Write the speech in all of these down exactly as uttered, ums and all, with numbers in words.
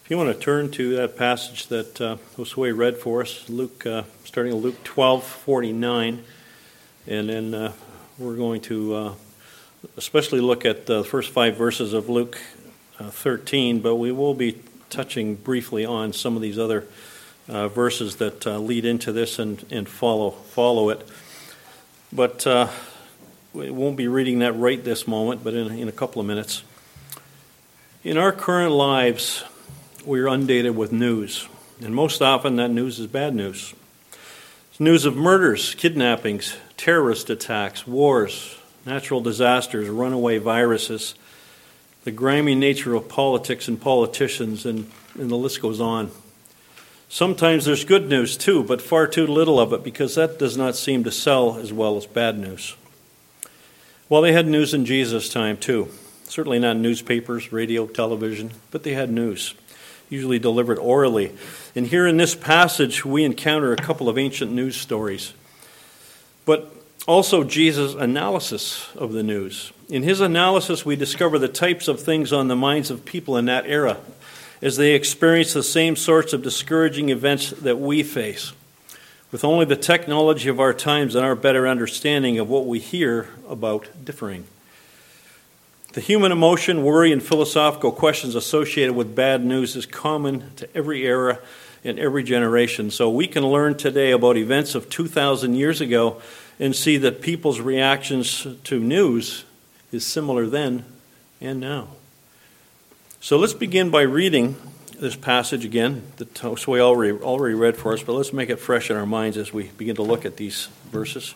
If you want to turn to that passage that uh, Josue read for us, Luke, uh, starting at Luke twelve forty-nine, and then uh, we're going to uh, especially look at the first five verses of Luke uh, thirteen, but we will be touching briefly on some of these other uh, verses that uh, lead into this and, and follow follow it. But uh, we won't be reading that right this moment, but in, in a couple of minutes. In our current lives, we are inundated with news, and most often that news is bad news. It's news of murders, kidnappings, terrorist attacks, wars, natural disasters, runaway viruses, the grimy nature of politics and politicians, and, and the list goes on. Sometimes there's good news too, but far too little of it because that does not seem to sell as well as bad news. Well, they had news in Jesus' time too. Certainly not newspapers, radio, television, but they had news, usually delivered orally. And here in this passage, we encounter a couple of ancient news stories, but also Jesus' analysis of the news. In his analysis, we discover the types of things on the minds of people in that era as they experience the same sorts of discouraging events that we face, with only the technology of our times and our better understanding of what we hear about differing. The human emotion, worry, and philosophical questions associated with bad news is common to every era and every generation. So we can learn today about events of two thousand years ago and see that people's reactions to news is similar then and now. So let's begin by reading this passage again that Josue already, already read for us, but let's make it fresh in our minds as we begin to look at these verses.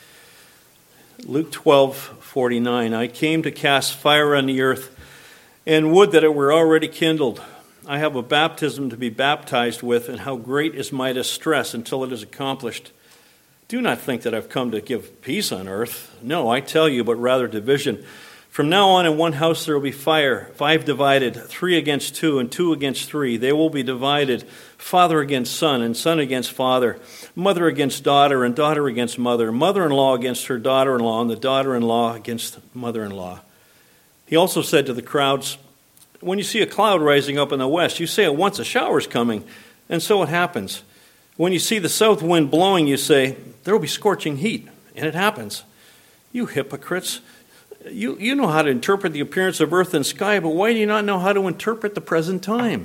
Luke twelve forty-nine, I came to cast fire on the earth, and would that it were already kindled. I have a baptism to be baptized with, and how great is my distress until it is accomplished. Do not think that I've come to give peace on earth. No, I tell you, but rather division. From now on in one house there will be fire, five divided, three against two, and two against three. They will be divided, father against son, and son against father, mother against daughter, and daughter against mother, mother-in-law against her daughter-in-law, and the daughter-in-law against mother-in-law. He also said to the crowds, when you see a cloud rising up in the west, you say at once a shower is coming, and so it happens. When you see the south wind blowing, you say, there will be scorching heat, and it happens. You hypocrites! You, you know how to interpret the appearance of earth and sky, but why do you not know how to interpret the present time?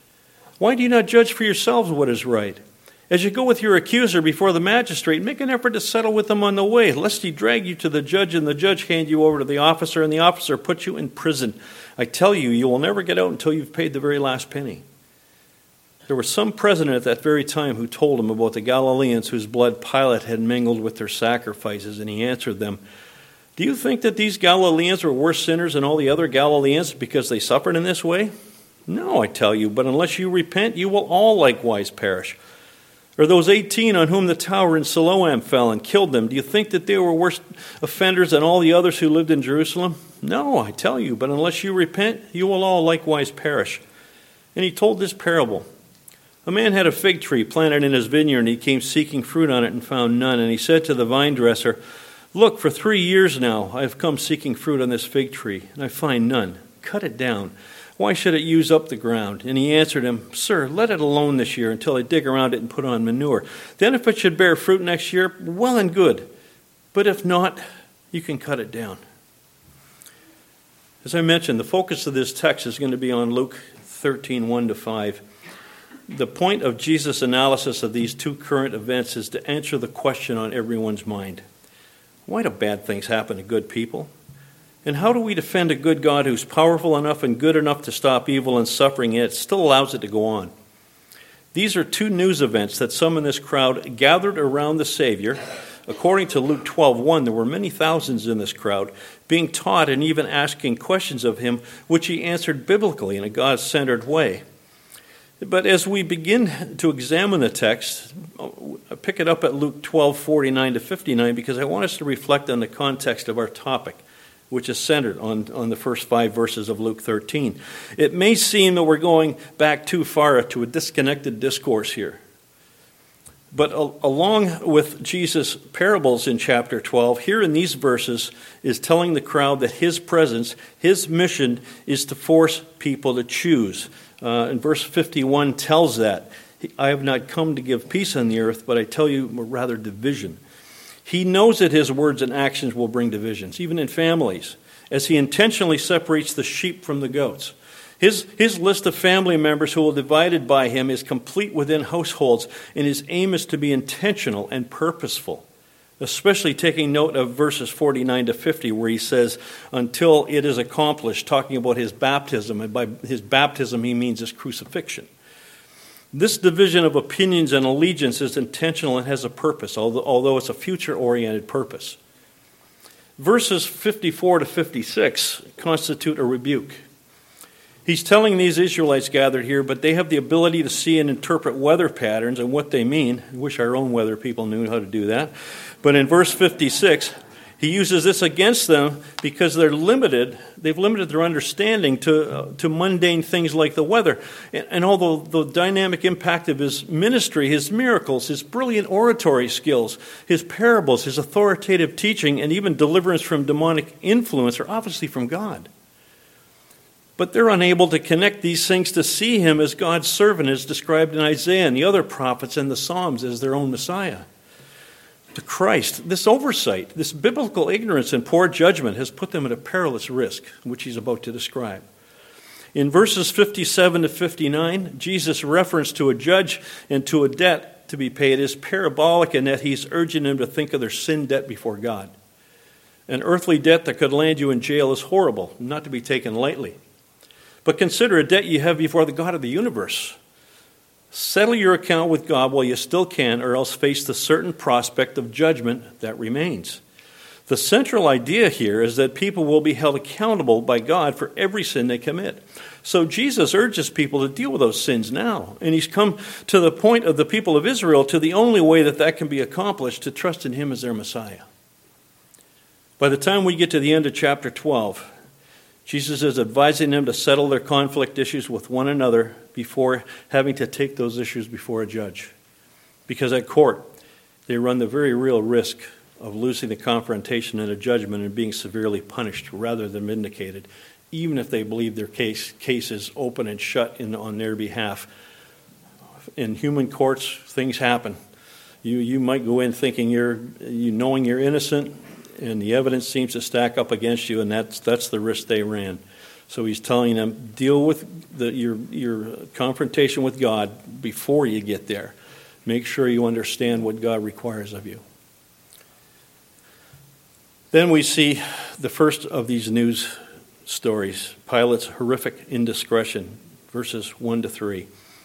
Why do you not judge for yourselves what is right? As you go with your accuser before the magistrate, make an effort to settle with them on the way, lest he drag you to the judge and the judge hand you over to the officer and the officer put you in prison. I tell you, you will never get out until you've paid the very last penny. There was some president at that very time who told him about the Galileans whose blood Pilate had mingled with their sacrifices, and he answered them, do you think that these Galileans were worse sinners than all the other Galileans because they suffered in this way? No, I tell you, but unless you repent, you will all likewise perish. Or those eighteen on whom the tower in Siloam fell and killed them, do you think that they were worse offenders than all the others who lived in Jerusalem? No, I tell you, but unless you repent, you will all likewise perish. And he told this parable. A man had a fig tree planted in his vineyard, and he came seeking fruit on it and found none. And he said to the vine dresser, look, for three years now I have come seeking fruit on this fig tree, and I find none. Cut it down. Why should it use up the ground? And he answered him, sir, let it alone this year until I dig around it and put on manure. Then if it should bear fruit next year, well and good. But if not, you can cut it down. As I mentioned, the focus of this text is going to be on Luke thirteen, one to five. The point of Jesus' analysis of these two current events is to answer the question on everyone's mind. Why do bad things happen to good people? And how do we defend a good God who's powerful enough and good enough to stop evil and suffering, yet still allows it to go on? These are two news events that some in this crowd gathered around the Savior. According to Luke twelve one, there were many thousands in this crowd being taught and even asking questions of him, which he answered biblically in a God-centered way. But as we begin to examine the text, I pick it up at Luke twelve forty-nine to fifty-nine because I want us to reflect on the context of our topic, which is centered on, on the first five verses of Luke thirteen. It may seem that we're going back too far to a disconnected discourse here. But a, along with Jesus' parables in chapter twelve, here in these verses is telling the crowd that his presence, his mission is to force people to choose. uh, in verse fifty-one tells that. I have not come to give peace on the earth, but I tell you rather division. He knows that his words and actions will bring divisions, even in families, as he intentionally separates the sheep from the goats. His, his list of family members who will be divided by him is complete within households, and his aim is to be intentional and purposeful, especially taking note of verses forty-nine to fifty, where he says, until it is accomplished, talking about his baptism, and by his baptism he means his crucifixion. This division of opinions and allegiance is intentional and has a purpose, although, although it's a future-oriented purpose. Verses fifty-four to fifty-six constitute a rebuke. He's telling these Israelites gathered here, but they have the ability to see and interpret weather patterns and what they mean. I wish our own weather people knew how to do that. But in verse fifty-six, he uses this against them because they're limited. They've limited their understanding to uh, to mundane things like the weather. And, and although the dynamic impact of his ministry, his miracles, his brilliant oratory skills, his parables, his authoritative teaching, and even deliverance from demonic influence are obviously from God. But they're unable to connect these things to see him as God's servant, as described in Isaiah and the other prophets and the Psalms as their own Messiah. To Christ, this oversight, this biblical ignorance and poor judgment has put them at a perilous risk, which he's about to describe. In verses fifty-seven to fifty-nine, Jesus' reference to a judge and to a debt to be paid is parabolic in that he's urging them to think of their sin debt before God. An earthly debt that could land you in jail is horrible, not to be taken lightly. But consider a debt you have before the God of the universe. Settle your account with God while you still can, or else face the certain prospect of judgment that remains. The central idea here is that people will be held accountable by God for every sin they commit. So Jesus urges people to deal with those sins now. And he's come to the point of the people of Israel to the only way that that can be accomplished, to trust in him as their Messiah. By the time we get to the end of chapter twelve, Jesus is advising them to settle their conflict issues with one another before having to take those issues before a judge. Because at court, they run the very real risk of losing the confrontation in a judgment and being severely punished rather than vindicated, even if they believe their case, case is open and shut in, on their behalf. In human courts, things happen. You, you might go in thinking you're, you knowing you're innocent, and the evidence seems to stack up against you, and that's that's the risk they ran. So he's telling them, deal with the, your your confrontation with God before you get there. Make sure you understand what God requires of you. Then we see the first of these news stories, Pilate's horrific indiscretion, verses one to three.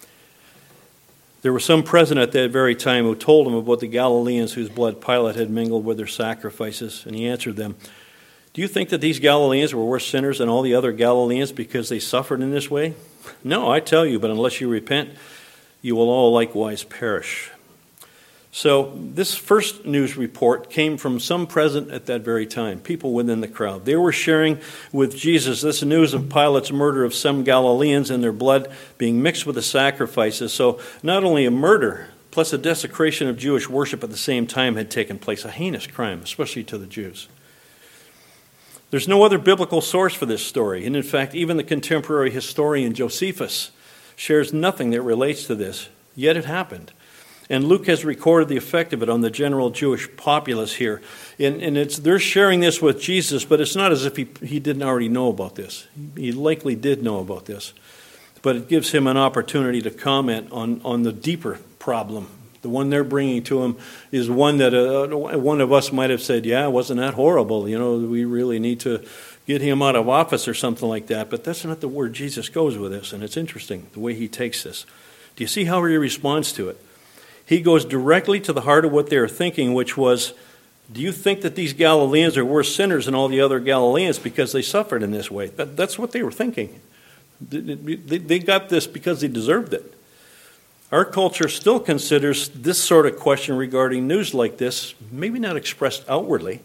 There were some present at that very time who told him about the Galileans whose blood Pilate had mingled with their sacrifices. And he answered them, do you think that these Galileans were worse sinners than all the other Galileans because they suffered in this way? No, I tell you, but unless you repent, you will all likewise perish. So this first news report came from some present at that very time, people within the crowd. They were sharing with Jesus this news of Pilate's murder of some Galileans and their blood being mixed with the sacrifices. So not only a murder, plus a desecration of Jewish worship at the same time had taken place, a heinous crime, especially to the Jews. There's no other biblical source for this story, and in fact, even the contemporary historian Josephus shares nothing that relates to this, yet it happened. And Luke has recorded the effect of it on the general Jewish populace here. And, and it's they're sharing this with Jesus, but it's not as if he, he didn't already know about this. He likely did know about this. But it gives him an opportunity to comment on, on the deeper problem. The one they're bringing to him is one that uh, one of us might have said, yeah, wasn't that horrible? You know, we really need to get him out of office or something like that. But that's not the where Jesus goes with this. And it's interesting the way he takes this. Do you see how he responds to it? He goes directly to the heart of what they were thinking, which was, do you think that these Galileans are worse sinners than all the other Galileans because they suffered in this way? That, that's what they were thinking. They, they got this because they deserved it. Our culture still considers this sort of question regarding news like this, maybe not expressed outwardly,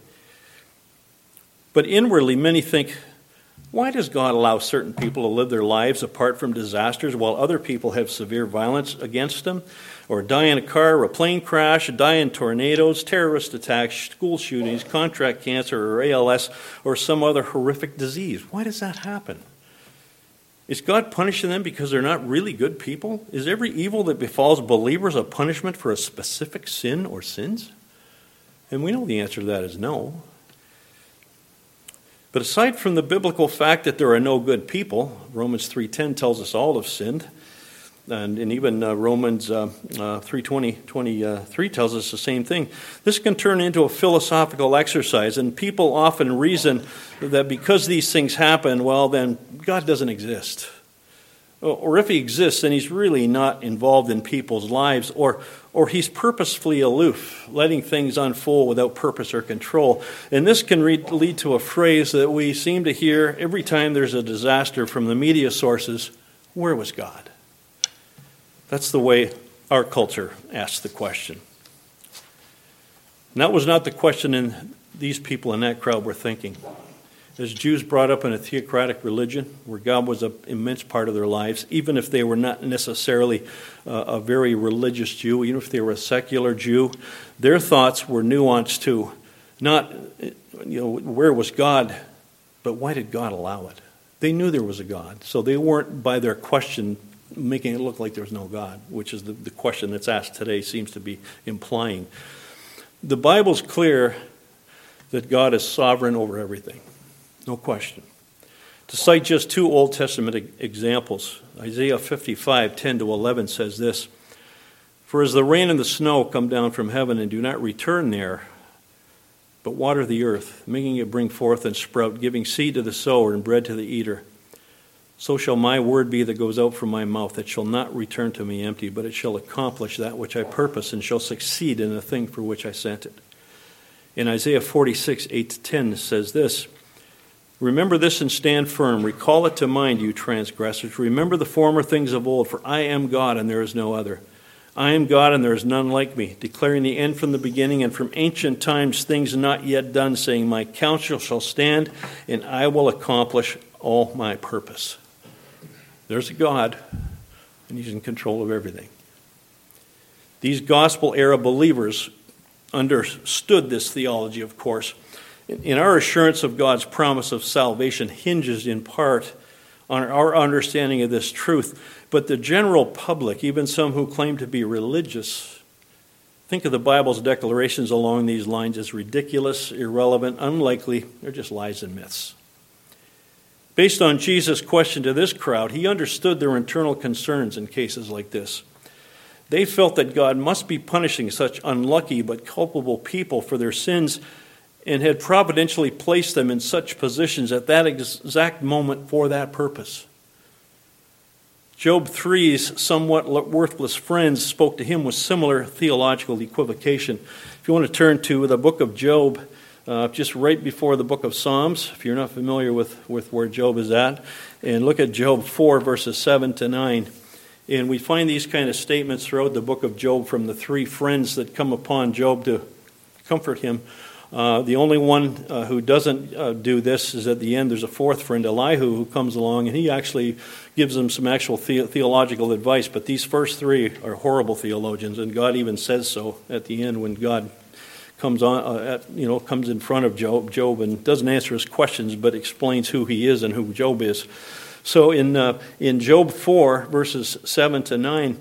but inwardly many think, why does God allow certain people to live their lives apart from disasters while other people have severe violence against them, or die in a car or a plane crash, die in tornadoes, terrorist attacks, school shootings, contract cancer or A L S, or some other horrific disease? Why does that happen? Is God punishing them because they're not really good people? Is every evil that befalls believers a punishment for a specific sin or sins? And we know the answer to that is no. But aside from the biblical fact that there are no good people, Romans three ten tells us all have sinned, and, and even uh, Romans uh, uh, three twenty, twenty-three tells us the same thing. This can turn into a philosophical exercise, and people often reason that because these things happen, well, then God doesn't exist. Or if he exists, then he's really not involved in people's lives, or or he's purposefully aloof, letting things unfold without purpose or control. And this can re- lead to a phrase that we seem to hear every time there's a disaster from the media sources: where was God? That's the way our culture asks the question. And that was not the question in these people in that crowd were thinking. As Jews brought up in a theocratic religion where God was an immense part of their lives, even if they were not necessarily uh, a very religious Jew, even if they were a secular Jew, their thoughts were nuanced too. Not, you know, where was God, but why did God allow it? They knew there was a God, so they weren't, by their question, making it look like there was no God, which is the, the question that's asked today seems to be implying. The Bible's clear that God is sovereign over everything. No question. To cite just two Old Testament examples, Isaiah fifty-five, ten to eleven says this: "For as the rain and the snow come down from heaven and do not return there, but water the earth, making it bring forth and sprout, giving seed to the sower and bread to the eater, so shall my word be that goes out from my mouth. It shall not return to me empty, but it shall accomplish that which I purpose and shall succeed in the thing for which I sent it." In Isaiah forty-six, eight to ten says this: "Remember this and stand firm. Recall it to mind, you transgressors. Remember the former things of old, for I am God and there is no other. I am God and there is none like me, declaring the end from the beginning and from ancient times things not yet done, saying, my counsel shall stand and I will accomplish all my purpose." There's a God, and he's in control of everything. These gospel-era believers understood this theology, of course. In our assurance of God's promise of salvation hinges in part on our understanding of this truth. But the general public, even some who claim to be religious, think of the Bible's declarations along these lines as ridiculous, irrelevant, unlikely. They're just lies and myths. Based on Jesus' question to this crowd, he understood their internal concerns in cases like this. They felt that God must be punishing such unlucky but culpable people for their sins, and had providentially placed them in such positions at that exact moment for that purpose. Job three's somewhat worthless friends spoke to him with similar theological equivocation. If you want to turn to the book of Job, uh, just right before the book of Psalms, if you're not familiar with, with where Job is at, and look at Job four, verses seven to nine. And we find these kind of statements throughout the book of Job from the three friends that come upon Job to comfort him. Uh, the only one uh, who doesn't uh, do this is at the end. There's a fourth friend, Elihu, who comes along, and he actually gives them some actual the- theological advice. But these first three are horrible theologians, and God even says so at the end when God comes on, uh, at, you know, comes in front of Job, Job, and doesn't answer his questions, but explains who he is and who Job is. So in uh, in Job four, verses seven to nine,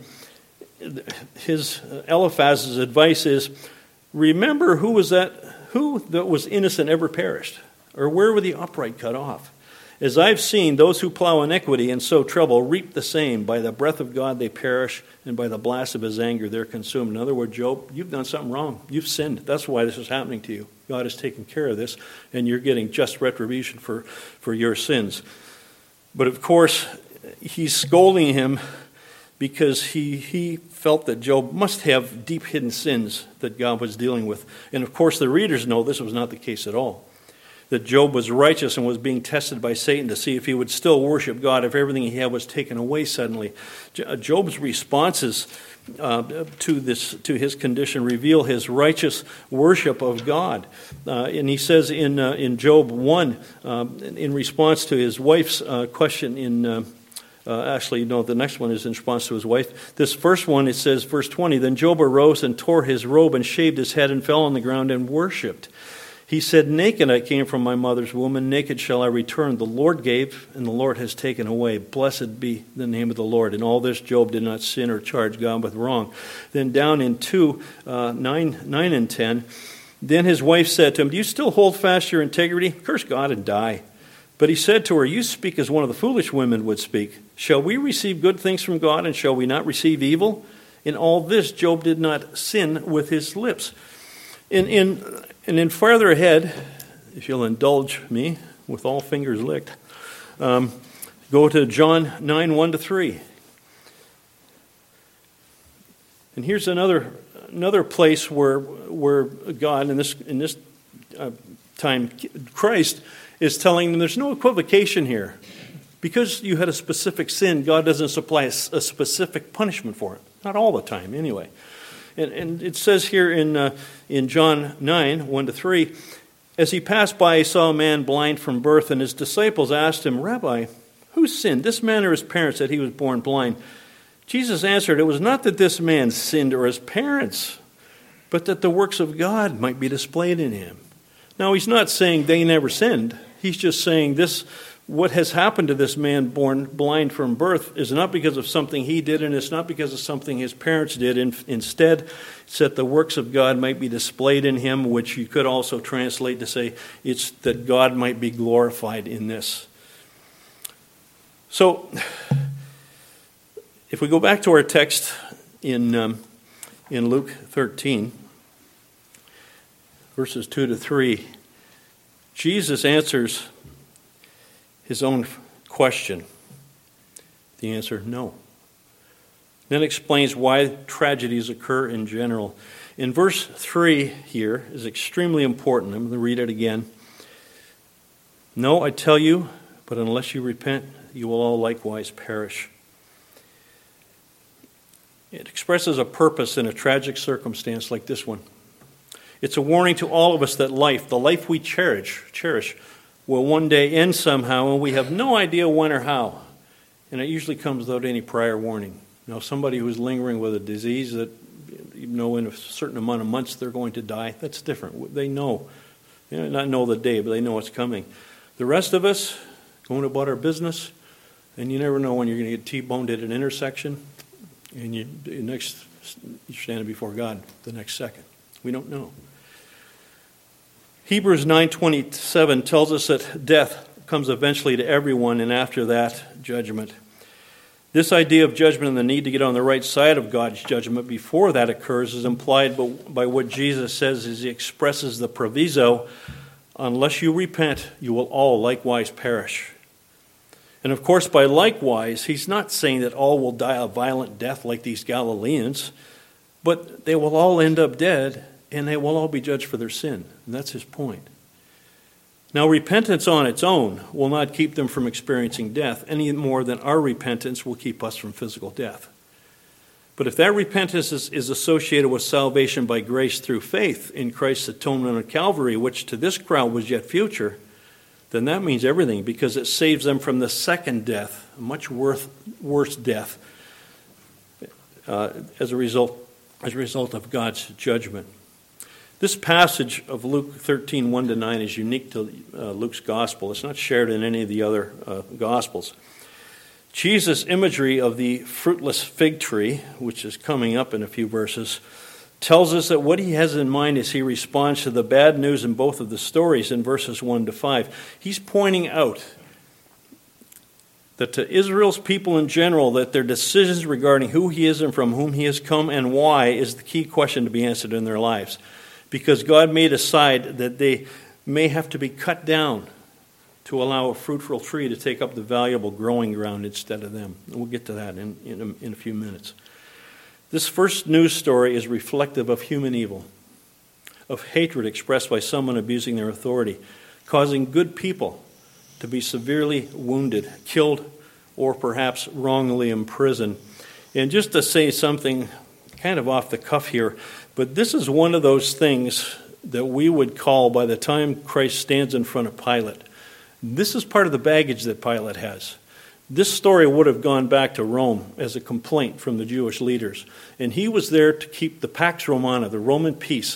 his uh, Eliphaz's advice is, remember who was that. Who that was innocent ever perished? Or where were the upright cut off? As I've seen, those who plow iniquity and sow trouble reap the same. By the breath of God they perish, and by the blast of his anger they're consumed. In other words, Job, you've done something wrong. You've sinned. That's why this is happening to you. God is taking care of this, and you're getting just retribution for, for your sins. But of course, he's scolding him because he he felt that Job must have deep hidden sins that God was dealing with. And of course, the readers know this was not the case at all. That Job was righteous and was being tested by Satan to see if he would still worship God if everything he had was taken away suddenly. Job's responses uh, to this to his condition reveal his righteous worship of God. Uh, and he says in uh, in Job one, uh, in response to his wife's uh, question in uh, Uh, actually, no, the next one is in response to his wife. This first one, it says, verse twenty, then Job arose and tore his robe and shaved his head and fell on the ground and worshipped. He said, naked I came from my mother's womb, and naked shall I return. The Lord gave, and the Lord has taken away. Blessed be the name of the Lord. In all this, Job did not sin or charge God with wrong. Then down in two, uh, nine, nine and ten, then his wife said to him, do you still hold fast your integrity? Curse God and die. But he said to her, you speak as one of the foolish women would speak. Shall we receive good things from God, and shall we not receive evil? In all this, Job did not sin with his lips. In, in, and then farther ahead, if you'll indulge me, with all fingers licked, um, go to John nine, one to three. And here's another another place where where God, in this in this uh, time, Christ is telling them there's no equivocation here. Because you had a specific sin, God doesn't supply a, a specific punishment for it. Not all the time, anyway. And, and it says here in uh, in John nine, one to three, as he passed by, he saw a man blind from birth, and his disciples asked him, Rabbi, who sinned, this man or his parents, that he was born blind? Jesus answered, it was not that this man sinned or his parents, but that the works of God might be displayed in him. Now, he's not saying they never sinned. He's just saying this. What has happened to this man born blind from birth is not because of something he did, and it's not because of something his parents did. Instead, it's that the works of God might be displayed in him, which you could also translate to say it's that God might be glorified in this. So, if we go back to our text in um, in Luke thirteen, verses two to three, Jesus answers his own question. The answer, no. Then explains why tragedies occur in general. In verse three here is extremely important. I'm going to read it again. No, I tell you, but unless you repent, you will all likewise perish. It expresses a purpose in a tragic circumstance like this one. It's a warning to all of us that life, the life we cherish, cherish, will one day end somehow, and we have no idea when or how. And it usually comes without any prior warning. You know, somebody who's lingering with a disease that, you know, in a certain amount of months they're going to die, that's different. They know. They may not know the day, but they know it's coming. The rest of us, going about our business, and you never know when you're going to get T-boned at an intersection, and you next you're standing before God the next second. We don't know. Hebrews nine twenty-seven tells us that death comes eventually to everyone, and after that, judgment. This idea of judgment and the need to get on the right side of God's judgment before that occurs is implied by what Jesus says as he expresses the proviso, unless you repent, you will all likewise perish. And of course, by likewise, he's not saying that all will die a violent death like these Galileans, but they will all end up dead, and they will all be judged for their sin. And that's his point. Now, repentance on its own will not keep them from experiencing death any more than our repentance will keep us from physical death. But if that repentance is, is associated with salvation by grace through faith in Christ's atonement on Calvary, which to this crowd was yet future, then that means everything, because it saves them from the second death, a much worth, worse death, uh, as a result, as a result of God's judgment. This passage of Luke thirteen, one to nine is unique to uh, Luke's gospel. It's not shared in any of the other uh, gospels. Jesus' imagery of the fruitless fig tree, which is coming up in a few verses, tells us that what he has in mind as he responds to the bad news in both of the stories in verses one to five. He's pointing out that to Israel's people in general, that their decisions regarding who he is and from whom he has come and why is the key question to be answered in their lives. Because God may decide that they may have to be cut down to allow a fruitful tree to take up the valuable growing ground instead of them. And we'll get to that in, in, a, in a few minutes. This first news story is reflective of human evil, of hatred expressed by someone abusing their authority, causing good people to be severely wounded, killed, or perhaps wrongly imprisoned. And just to say something kind of off the cuff here, but this is one of those things that we would call, by the time Christ stands in front of Pilate, this is part of the baggage that Pilate has. This story would have gone back to Rome as a complaint from the Jewish leaders. And he was there to keep the Pax Romana, the Roman peace.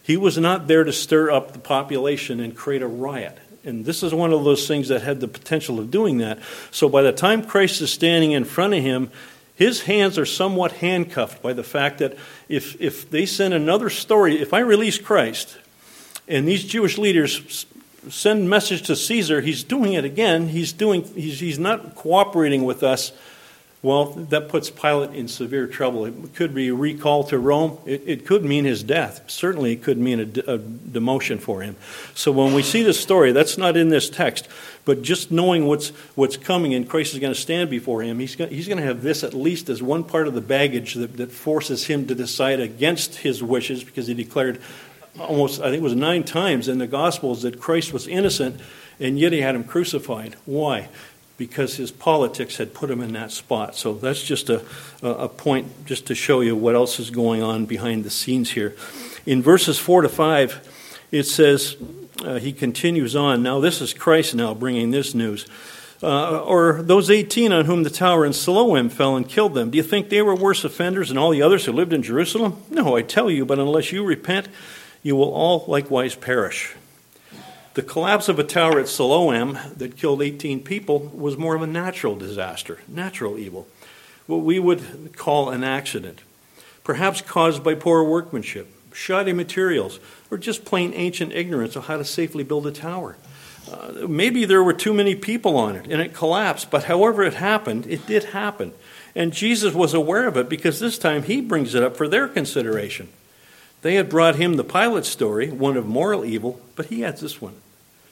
He was not there to stir up the population and create a riot. And this is one of those things that had the potential of doing that. So by the time Christ is standing in front of him, his hands are somewhat handcuffed by the fact that if, if they send another story, if I release Christ and these Jewish leaders send a message to Caesar, he's doing it again. He's doing. He's, he's not cooperating with us. Well, that puts Pilate in severe trouble. It could be a recall to Rome. It, it could mean his death. Certainly, it could mean a, a demotion for him. So when we see this story, that's not in this text. But just knowing what's what's coming and Christ is going to stand before him, he's going, he's going to have this at least as one part of the baggage that, that forces him to decide against his wishes, because he declared almost, I think it was nine times in the Gospels that Christ was innocent, and yet he had him crucified. Why? Because his politics had put him in that spot. So that's just a, a point just to show you what else is going on behind the scenes here. In verses four to five, it says, uh, he continues on. Now this is Christ now bringing this news. Uh, or those eighteen on whom the tower in Siloam fell and killed them, do you think they were worse offenders than all the others who lived in Jerusalem? No, I tell you, but unless you repent, you will all likewise perish. The collapse of a tower at Siloam that killed eighteen people was more of a natural disaster, natural evil, what we would call an accident, perhaps caused by poor workmanship, shoddy materials, or just plain ancient ignorance of how to safely build a tower. Uh, maybe there were too many people on it and it collapsed, but however it happened, it did happen. And Jesus was aware of it because this time he brings it up for their consideration. They had brought him the Pilate story, one of moral evil, but he adds this one.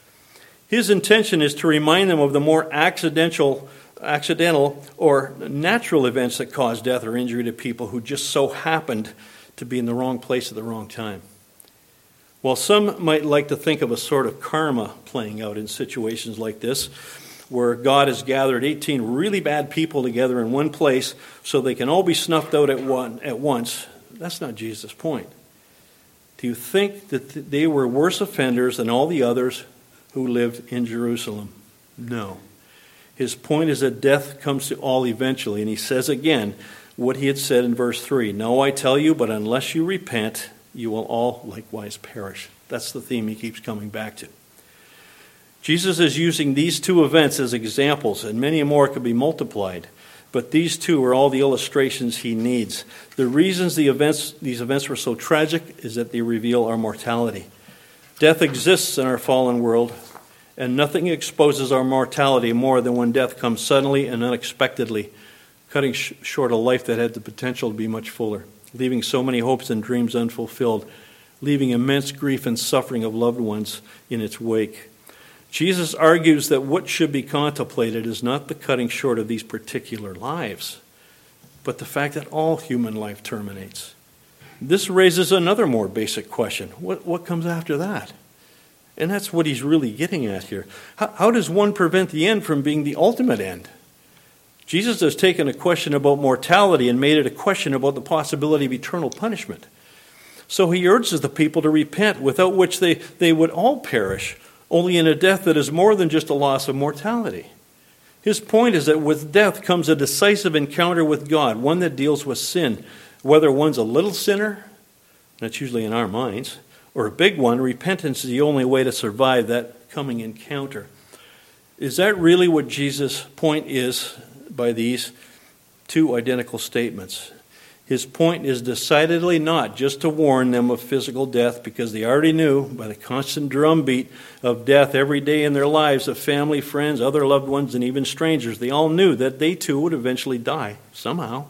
His intention is to remind them of the more accidental, accidental or natural events that cause death or injury to people who just so happened to be in the wrong place at the wrong time. While some might like to think of a sort of karma playing out in situations like this, where God has gathered eighteen really bad people together in one place so they can all be snuffed out at one at once, that's not Jesus' point. Do you think that they were worse offenders than all the others who lived in Jerusalem? No. His point is that death comes to all eventually, and he says again what he had said in verse three. No, I tell you, but unless you repent, you will all likewise perish. That's the theme he keeps coming back to. Jesus is using these two events as examples, and many more could be multiplied. But these two are all the illustrations he needs. The reasons the events, these events were so tragic is that they reveal our mortality. Death exists in our fallen world, and nothing exposes our mortality more than when death comes suddenly and unexpectedly, cutting sh- short a life that had the potential to be much fuller, leaving so many hopes and dreams unfulfilled, leaving immense grief and suffering of loved ones in its wake. Jesus argues that what should be contemplated is not the cutting short of these particular lives, but the fact that all human life terminates. This raises another more basic question. What, what comes after that? And that's what he's really getting at here. How, how does one prevent the end from being the ultimate end? Jesus has taken a question about mortality and made it a question about the possibility of eternal punishment. So he urges the people to repent, without which they, they would all perish, only in a death that is more than just a loss of mortality. His point is that with death comes a decisive encounter with God, one that deals with sin. Whether one's a little sinner, that's usually in our minds, or a big one, repentance is the only way to survive that coming encounter. Is that really what Jesus' point is by these two identical statements? His point is decidedly not just to warn them of physical death, because they already knew by the constant drumbeat of death every day in their lives of family, friends, other loved ones, and even strangers. They all knew that they too would eventually die somehow.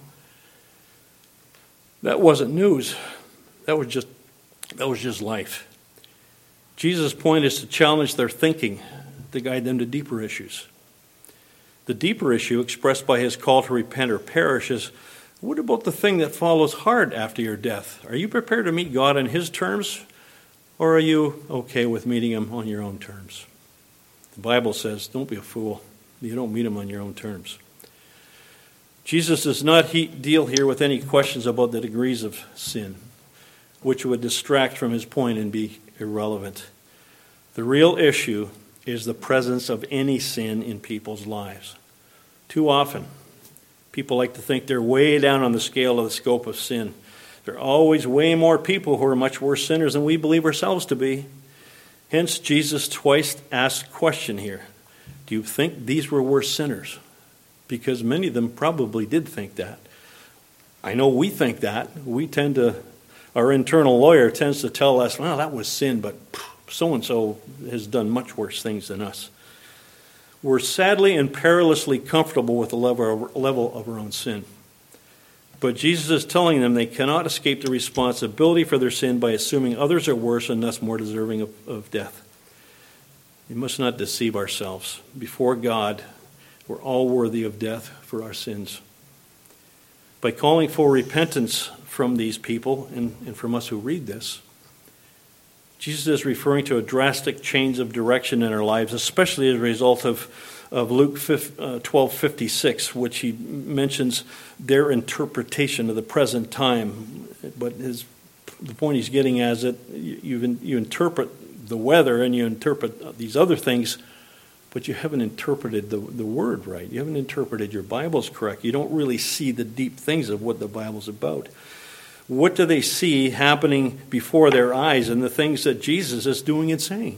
That wasn't news. That was just that was just life. Jesus' point is to challenge their thinking, to guide them to deeper issues. The deeper issue expressed by his call to repent or perish is, what about the thing that follows hard after your death? Are you prepared to meet God on his terms, or are you okay with meeting him on your own terms? The Bible says, don't be a fool. You don't meet him on your own terms. Jesus does not he- deal here with any questions about the degrees of sin, which would distract from his point and be irrelevant. The real issue is the presence of any sin in people's lives. Too often, people like to think they're way down on the scale of the scope of sin. There are always way more people who are much worse sinners than we believe ourselves to be. Hence, Jesus twice asked a question here. Do you think these were worse sinners? Because many of them probably did think that. I know we think that. We tend to, our internal lawyer tends to tell us, well, that was sin, but so-and-so has done much worse things than us. We're sadly and perilously comfortable with the level of our own sin. But Jesus is telling them they cannot escape the responsibility for their sin by assuming others are worse and thus more deserving of, of death. We must not deceive ourselves. Before God, we're all worthy of death for our sins. By calling for repentance from these people and, and from us who read this, Jesus is referring to a drastic change of direction in our lives, especially as a result of, of Luke twelve fifty-six, which he mentions their interpretation of the present time. But his, the point he's getting at is that you, you interpret the weather and you interpret these other things, but you haven't interpreted the, the word right. You haven't interpreted your Bibles correct. You don't really see the deep things of what the Bible's about. What do they see happening before their eyes and the things that Jesus is doing and saying?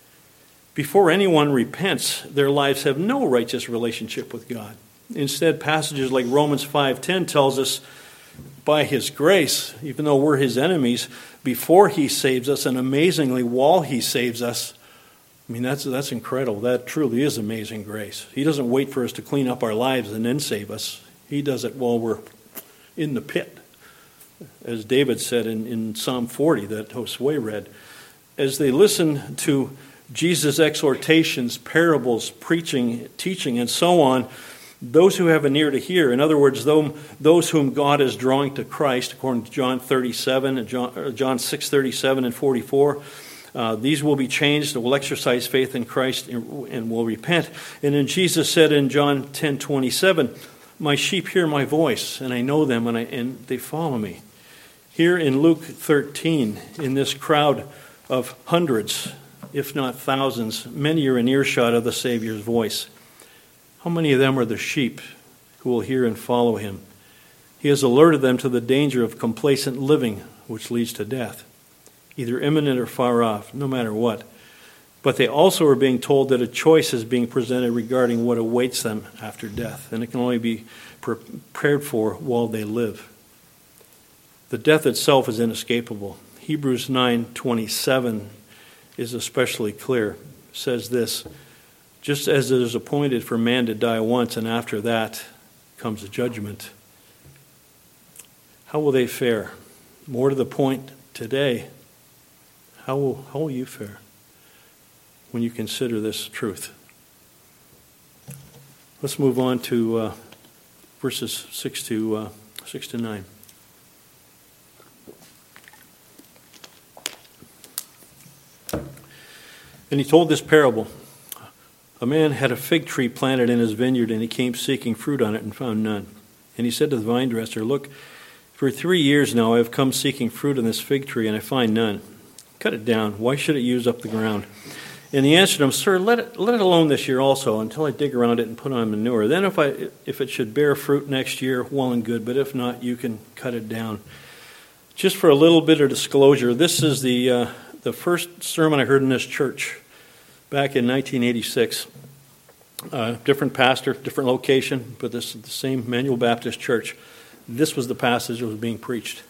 Before anyone repents, their lives have no righteous relationship with God. Instead, passages like Romans five ten tells us, by his grace, even though we're his enemies, before he saves us, and amazingly while he saves us, I mean, that's that's incredible. That truly is amazing grace. He doesn't wait for us to clean up our lives and then save us. He does it while we're in the pit. As David said in, in Psalm forty that Josue read, as they listen to Jesus' exhortations, parables, preaching, teaching, and so on, those who have an ear to hear, in other words, those whom God is drawing to Christ, according to John thirty-seven, and John, John six thirty-seven and forty-four, uh, these will be changed, will exercise faith in Christ, and, and will repent. And then Jesus said in John ten twenty-seven, my sheep hear my voice, and I know them, and, I, and they follow me. Here in Luke thirteen, in this crowd of hundreds, if not thousands, many are in earshot of the Savior's voice. How many of them are the sheep who will hear and follow him? He has alerted them to the danger of complacent living, which leads to death, either imminent or far off, no matter what. But they also are being told that a choice is being presented regarding what awaits them after death, and it can only be prepared for while they live. The death itself is inescapable. Hebrews nine twenty-seven is especially clear. It says this, just as it is appointed for man to die once, and after that comes the judgment. How will they fare? More to the point today, how will, how will you fare when you consider this truth? Let's move on to uh, verses six to uh, six to nine. And he told this parable. A man had a fig tree planted in his vineyard, and he came seeking fruit on it and found none. And he said to the vine dresser, look, for three years now I have come seeking fruit on this fig tree, and I find none. Cut it down. Why should it use up the ground? And he answered him, sir, let it, let it alone this year also, until I dig around it and put on manure. Then if I if it should bear fruit next year, well and good, but if not, you can cut it down. Just for a little bit of disclosure, this is the... Uh, The first sermon I heard in this church back in nineteen eighty-six. Uh, different pastor, different location, but this is the same Emmanuel Baptist Church. This was the passage that was being preached.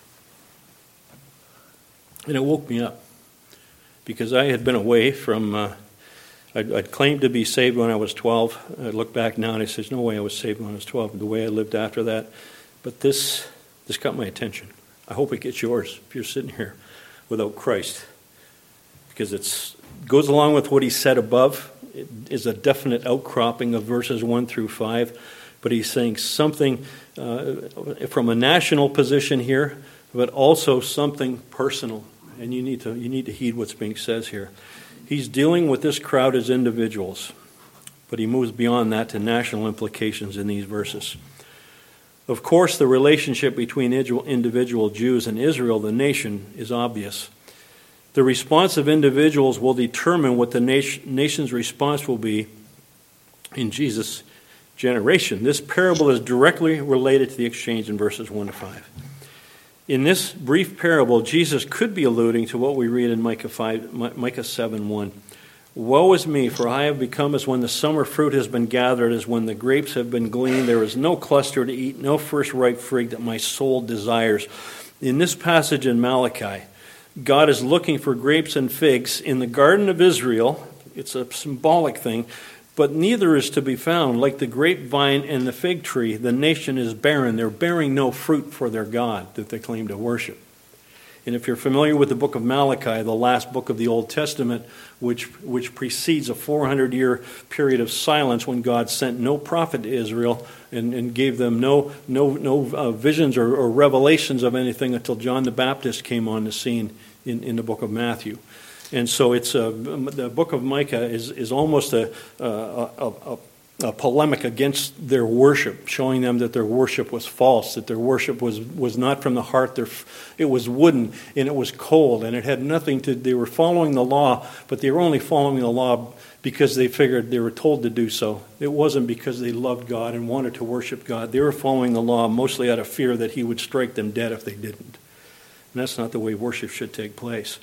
And it woke me up because I had been away from, uh, I'd, I'd claimed to be saved when I was twelve. I look back now and I said, no way I was saved when I was twelve, the way I lived after that. But this, this got my attention. I hope it gets yours if you're sitting here without Christ. Because it goes along with what he said above. It is a definite outcropping of verses one through five. But he's saying something uh, from a national position here, but also something personal. And you need to you need to heed what's being said here. He's dealing with this crowd as individuals, but he moves beyond that to national implications in these verses. Of course, the relationship between individual Jews and Israel, the nation, is obvious. The response of individuals will determine what the nation's response will be in Jesus' generation. This parable is directly related to the exchange in verses one to five. In this brief parable, Jesus could be alluding to what we read in Micah five, Micah seven one. Woe is me, for I have become as when the summer fruit has been gathered, as when the grapes have been gleaned. There is no cluster to eat, no first ripe fig that my soul desires. In this passage in Malachi, God is looking for grapes and figs in the garden of Israel. It's a symbolic thing, but neither is to be found. Like the grapevine and the fig tree, the nation is barren. They're bearing no fruit for their God that they claim to worship. And if you're familiar with the book of Malachi, the last book of the Old Testament, which which precedes a four hundred year period of silence when God sent no prophet to Israel and, and gave them no no no uh, visions or, or revelations of anything until John the Baptist came on the scene in, in the book of Matthew. And so it's a, the book of Micah is, is almost a, a, a, a A polemic against their worship, showing them that their worship was false, that their worship was, was not from the heart. Their, it was wooden and it was cold and it had nothing to, they were following the law, but they were only following the law because they figured they were told to do so. It wasn't because they loved God and wanted to worship God. They were following the law mostly out of fear that he would strike them dead if they didn't. And that's not the way worship should take place.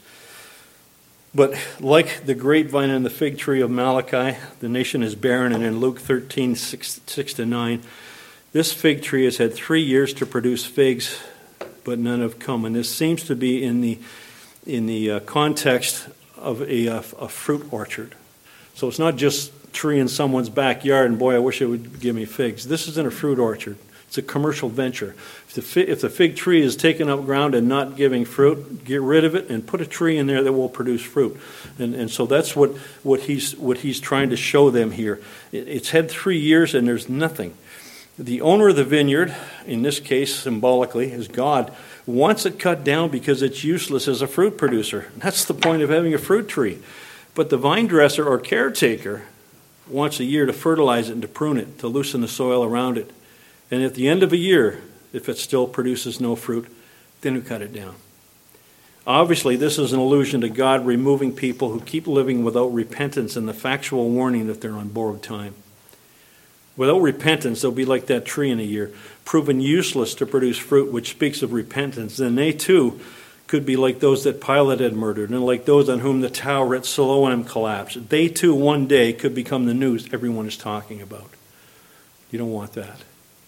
But like the grapevine and the fig tree of Malachi, the nation is barren. And in Luke thirteen, six to nine, this fig tree has had three years to produce figs, but none have come. And this seems to be in the in the uh, context of a, a, a fruit orchard. So it's not just a tree in someone's backyard, and boy, I wish it would give me figs. This is in a fruit orchard. It's a commercial venture. If the, fig, if the fig tree is taking up ground and not giving fruit, get rid of it and put a tree in there that will produce fruit. And and so that's what, what he's what he's trying to show them here. It, it's had three years and there's nothing. The owner of the vineyard, in this case symbolically, is God, wants it cut down because it's useless as a fruit producer. That's the point of having a fruit tree. But the vine dresser or caretaker wants a year to fertilize it and to prune it, to loosen the soil around it. And at the end of a year, if it still produces no fruit, then we cut it down. Obviously, this is an allusion to God removing people who keep living without repentance and the factual warning that they're on borrowed time. Without repentance, they'll be like that tree in a year, proven useless to produce fruit, which speaks of repentance. Then they too could be like those that Pilate had murdered and like those on whom the tower at Siloam collapsed. They too one day could become the news everyone is talking about. You don't want that.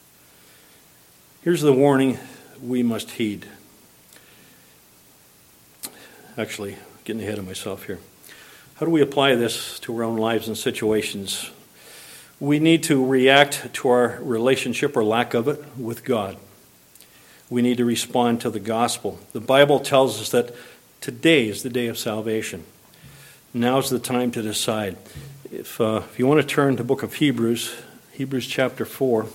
Here's the warning we must heed. Actually, getting ahead of myself here. How do we apply this to our own lives and situations? We need to react to our relationship or lack of it with God. We need to respond to the gospel. The Bible tells us that today is the day of salvation. Now's the time to decide. If, uh, if you want to turn to the book of Hebrews, Hebrews chapter four,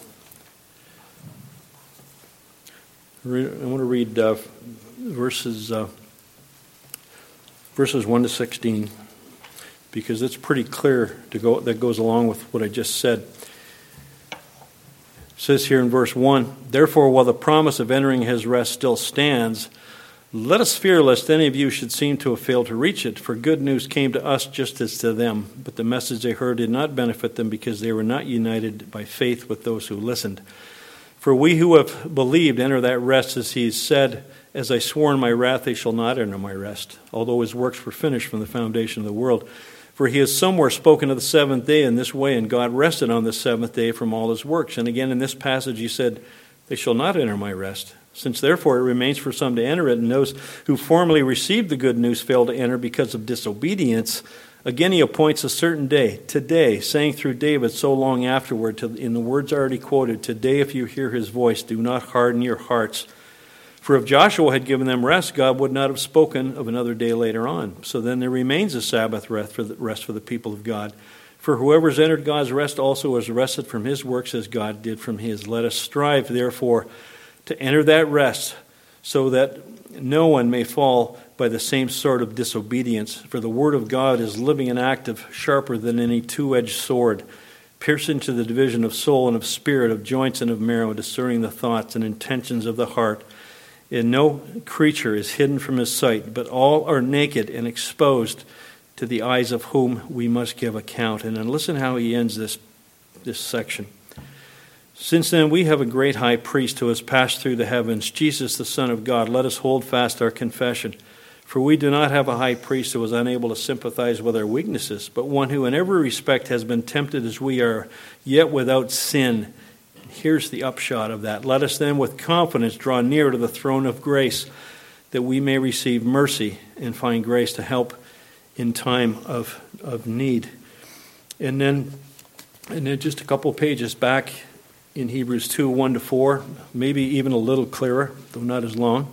I want to read uh, verses uh, verses one to sixteen, because it's pretty clear to go. That goes along with what I just said. It says here in verse one, "Therefore, while the promise of entering his rest still stands, let us fear lest any of you should seem to have failed to reach it. For good news came to us just as to them, but the message they heard did not benefit them because they were not united by faith with those who listened. For we who have believed enter that rest, as he said, as I swore in my wrath, they shall not enter my rest, although his works were finished from the foundation of the world. For he has somewhere spoken of the seventh day in this way, and God rested on the seventh day from all his works. And again in this passage he said, they shall not enter my rest. Since therefore it remains for some to enter it, and those who formerly received the good news fail to enter because of disobedience, again he appoints a certain day, today, saying through David so long afterward, to, in the words already quoted, today if you hear his voice, do not harden your hearts. For if Joshua had given them rest, God would not have spoken of another day later on. So then there remains a Sabbath rest for the, rest for the people of God. For whoever has entered God's rest also is rested from his works as God did from his. Let us strive, therefore, to enter that rest, so that no one may fall by the same sort of disobedience. For the word of God is living and active, sharper than any two-edged sword, piercing to the division of soul and of spirit, of joints and of marrow, discerning the thoughts and intentions of the heart. And no creature is hidden from his sight, but all are naked and exposed to the eyes of whom we must give account." And then listen how he ends this, this section. Since then we have a great high priest who has passed through the heavens, Jesus the Son of God. Let us hold fast our confession. For we do not have a high priest who was unable to sympathize with our weaknesses, but one who in every respect has been tempted as we are, yet without sin. Here's the upshot of that. Let us then with confidence draw near to the throne of grace, that we may receive mercy and find grace to help in time of, of need. And then, and then just a couple of pages back in Hebrews two, one to four, maybe even a little clearer, though not as long.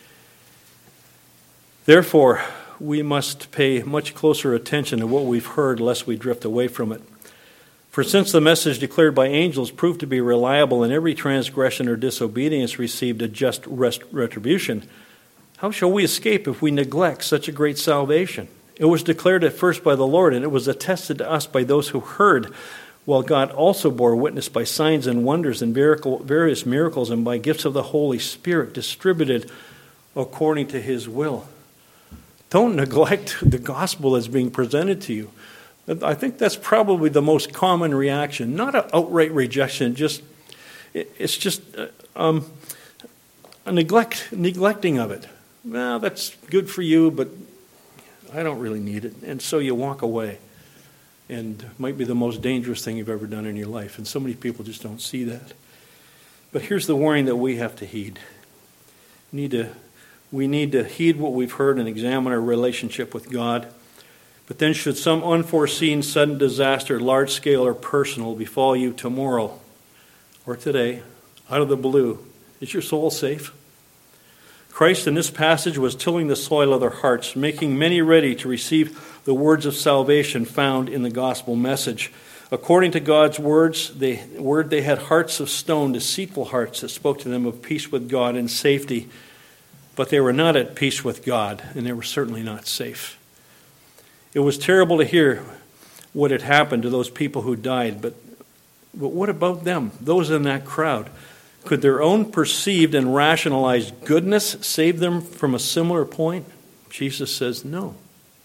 Therefore, we must pay much closer attention to what we've heard, lest we drift away from it. For since the message declared by angels proved to be reliable, and every transgression or disobedience received a just rest- retribution, how shall we escape if we neglect such a great salvation? It was declared at first by the Lord, and it was attested to us by those who heard, while God also bore witness by signs and wonders and miracle, various miracles and by gifts of the Holy Spirit distributed according to his will. Don't neglect the gospel that's being presented to you. I think that's probably the most common reaction. Not an outright rejection, just it's just um, a neglect, neglecting of it. Well, that's good for you, but I don't really need it. And so you walk away. And it might be the most dangerous thing you've ever done in your life. And so many people just don't see that. But here's the warning that we have to heed. We need to, we need to heed what we've heard and examine our relationship with God. But then should some unforeseen sudden disaster, large scale or personal, befall you tomorrow or today, out of the blue, is your soul safe? Christ in this passage was tilling the soil of their hearts, making many ready to receive the words of salvation found in the gospel message. According to God's words, they, word, they had hearts of stone, deceitful hearts that spoke to them of peace with God and safety. But they were not at peace with God, and they were certainly not safe. It was terrible to hear what had happened to those people who died, but, but what about them, those in that crowd? Could their own perceived and rationalized goodness save them from a similar point? Jesus says no.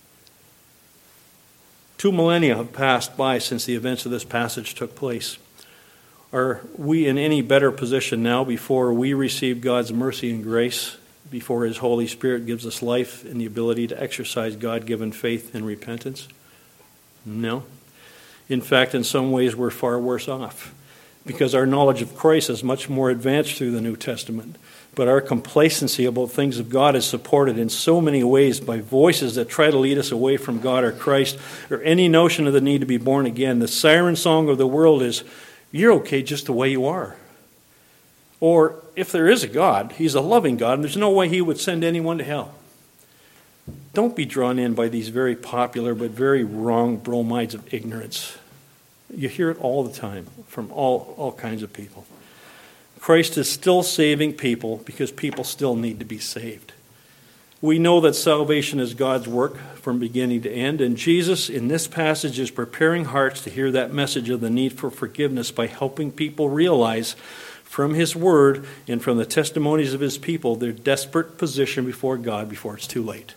Two millennia have passed by since the events of this passage took place. Are we in any better position now before we receive God's mercy and grace, before his Holy Spirit gives us life and the ability to exercise God-given faith and repentance? No. In fact, in some ways, we're far worse off, because our knowledge of Christ is much more advanced through the New Testament. But our complacency about things of God is supported in so many ways by voices that try to lead us away from God or Christ, or any notion of the need to be born again. The siren song of the world is, you're okay just the way you are. Or, if there is a God, he's a loving God, and there's no way he would send anyone to hell. Don't be drawn in by these very popular but very wrong bromides of ignorance. You hear it all the time from all, all kinds of people. Christ is still saving people because people still need to be saved. We know that salvation is God's work from beginning to end, and Jesus in this passage is preparing hearts to hear that message of the need for forgiveness by helping people realize from his word and from the testimonies of his people their desperate position before God before it's too late.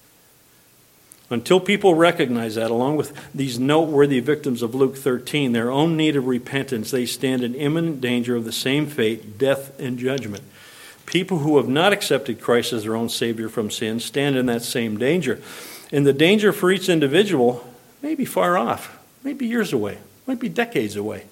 Until people recognize that, along with these noteworthy victims of Luke thirteen, their own need of repentance, they stand in imminent danger of the same fate, death and judgment. People who have not accepted Christ as their own Savior from sin stand in that same danger. And the danger for each individual may be far off, may be years away, might be decades away.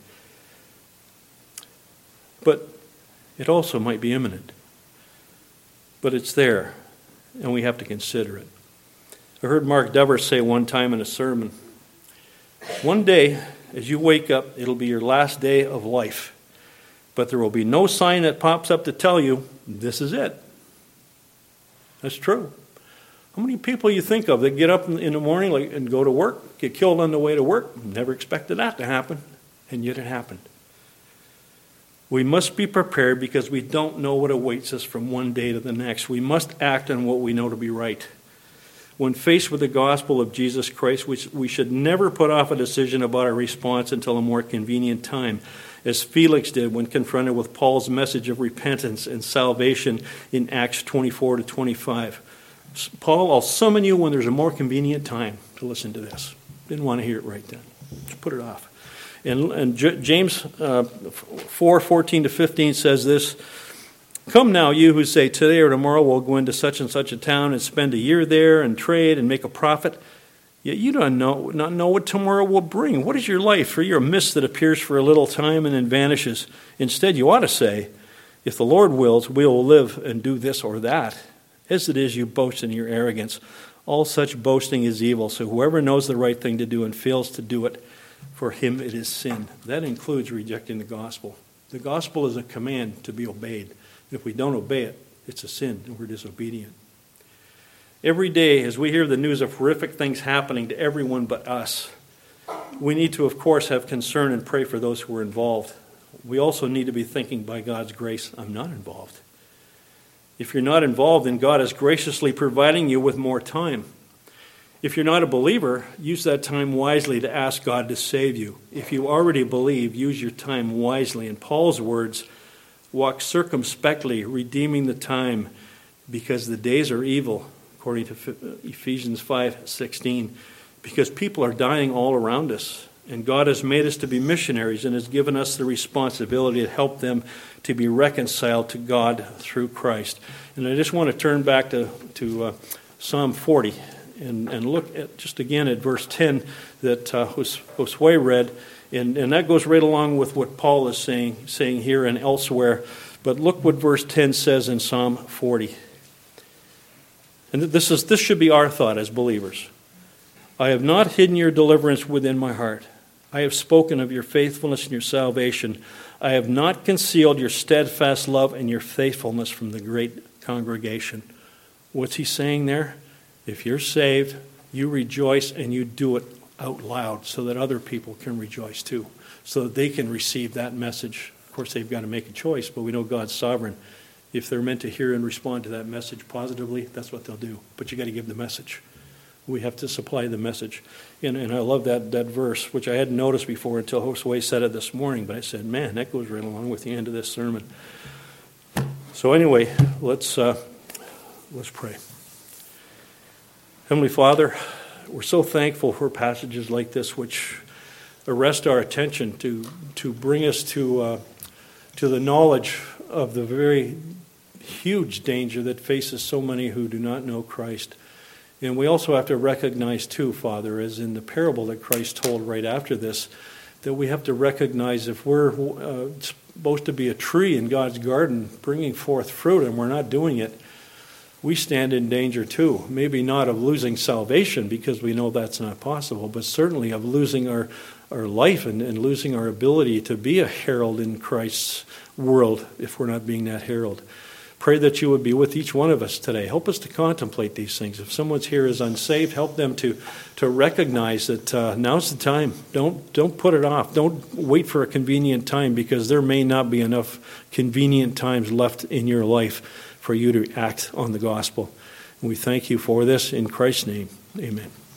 But it also might be imminent. But it's there, and we have to consider it. I heard Mark Dever say one time in a sermon, one day, as you wake up, it'll be your last day of life. But there will be no sign that pops up to tell you, this is it. That's true. How many people you think of that get up in the morning and go to work, get killed on the way to work? Never expected that to happen, and yet it happened. We must be prepared because we don't know what awaits us from one day to the next. We must act on what we know to be right. When faced with the gospel of Jesus Christ, we should never put off a decision about our response until a more convenient time, as Felix did when confronted with Paul's message of repentance and salvation in Acts twenty-four to twenty-five. Paul, I'll summon you when there's a more convenient time to listen to this. Didn't want to hear it right then. Just put it off. And, and J- James uh, four fourteen to fifteen says this, "Come now, you who say, today or tomorrow we'll go into such and such a town and spend a year there and trade and make a profit. Yet you don't know, not know what tomorrow will bring. What is your life? For you're a mist that appears for a little time and then vanishes. Instead, you ought to say, if the Lord wills, we will live and do this or that. As it is, you boast in your arrogance. All such boasting is evil. So whoever knows the right thing to do and fails to do it, for him it is sin." That includes rejecting the gospel. The gospel is a command to be obeyed. If we don't obey it, it's a sin and we're disobedient. Every day, as we hear the news of horrific things happening to everyone but us, we need to, of course, have concern and pray for those who are involved. We also need to be thinking, by God's grace, I'm not involved. If you're not involved, then God is graciously providing you with more time. If you're not a believer, use that time wisely to ask God to save you. If you already believe, use your time wisely. In Paul's words, walk circumspectly, redeeming the time, because the days are evil, according to Ephesians five sixteen, because people are dying all around us. And God has made us to be missionaries and has given us the responsibility to help them to be reconciled to God through Christ. And I just want to turn back to, to uh, Psalm forty and, and look at just again at verse ten that uh, Josue read. And, and that goes right along with what Paul is saying, saying here and elsewhere. But look what verse ten says in Psalm forty. And this is this should be our thought as believers. "I have not hidden your deliverance within my heart. I have spoken of your faithfulness and your salvation. I have not concealed your steadfast love and your faithfulness from the great congregation." What's he saying there? If you're saved, you rejoice and you do it out loud so that other people can rejoice too, so that they can receive that message. Of course, they've got to make a choice, but we know God's sovereign. If they're meant to hear and respond to that message positively, that's what they'll do. But you got to give the message. We have to supply the message. And, and I love that, that verse, which I hadn't noticed before until Josue said it this morning. But I said, man, that goes right along with the end of this sermon. So anyway, let's uh, let's pray. Heavenly Father, we're so thankful for passages like this, which arrest our attention to to bring us to uh, to the knowledge of the very huge danger that faces so many who do not know Christ. And we also have to recognize too, Father, as in the parable that Christ told right after this, that we have to recognize if we're uh, supposed to be a tree in God's garden bringing forth fruit and we're not doing it, we stand in danger too. Maybe not of losing salvation, because we know that's not possible, but certainly of losing our, our life and, and losing our ability to be a herald in Christ's world if we're not being that herald. Pray that you would be with each one of us today. Help us to contemplate these things. If someone's here is unsaved, help them to, to recognize that uh, now's the time. Don't, don't put it off. Don't wait for a convenient time, because there may not be enough convenient times left in your life for you to act on the gospel. And we thank you for this in Christ's name. Amen.